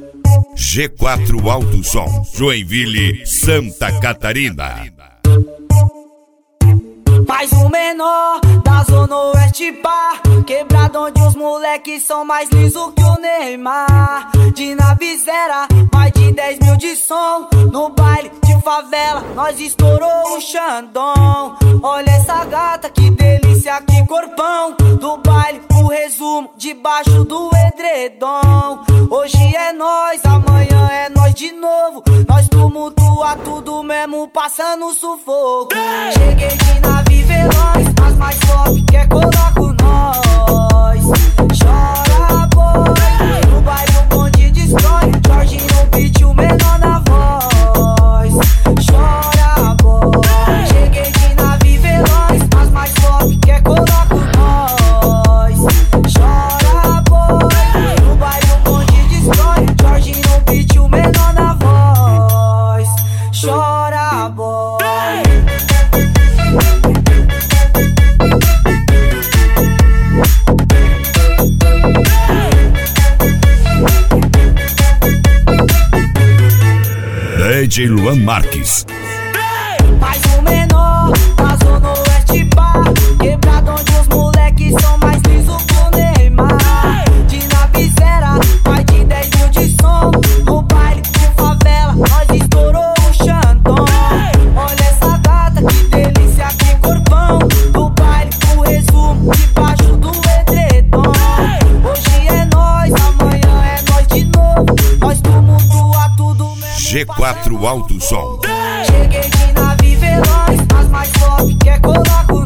G4 Alto Som, Joinville, Santa Catarina. Mais um menor da Zona Oeste, pá, quebrado onde os moleques são mais liso que o Neymar. De Navizera, mais de 10 mil de som. No baile de favela, nós estourou o Xandão. Olha essa gata, que delícia, que corpão. Do baile, o resumo, debaixo do edredom. Hoje é nós, amanhã é nós de novo. Nós tumultua tudo mesmo, passando sufoco. Cheguei de nave veloz, as mais top, quer colar com nós. Chora, boy, no baile o bonde destrói. Jorge no beat, o menor na voz. Chora, boy, cheguei de nave veloz, as mais top, quer colar com nós. Chora, boy, no baile o bonde destrói. Jorge no beat, o menor na voz. Chora, boy. DJ Luan Marques. Mais um menor da Zona Oeste, pá, quebrado onde os moleques são mais liso que o Neymar. De Navizera, mais de 10 mil de som. No baile de favela, nós estourou o Xandão. Olha essa gata, que delícia, que corpão. Do baile, o resumo, debaixo do edredom. Hoje é nós, amanhã é nós de novo. Nós tumultua tudo mesmo. G4 Alto Som. Cheguei de nave veloz, as mais top, quer colar com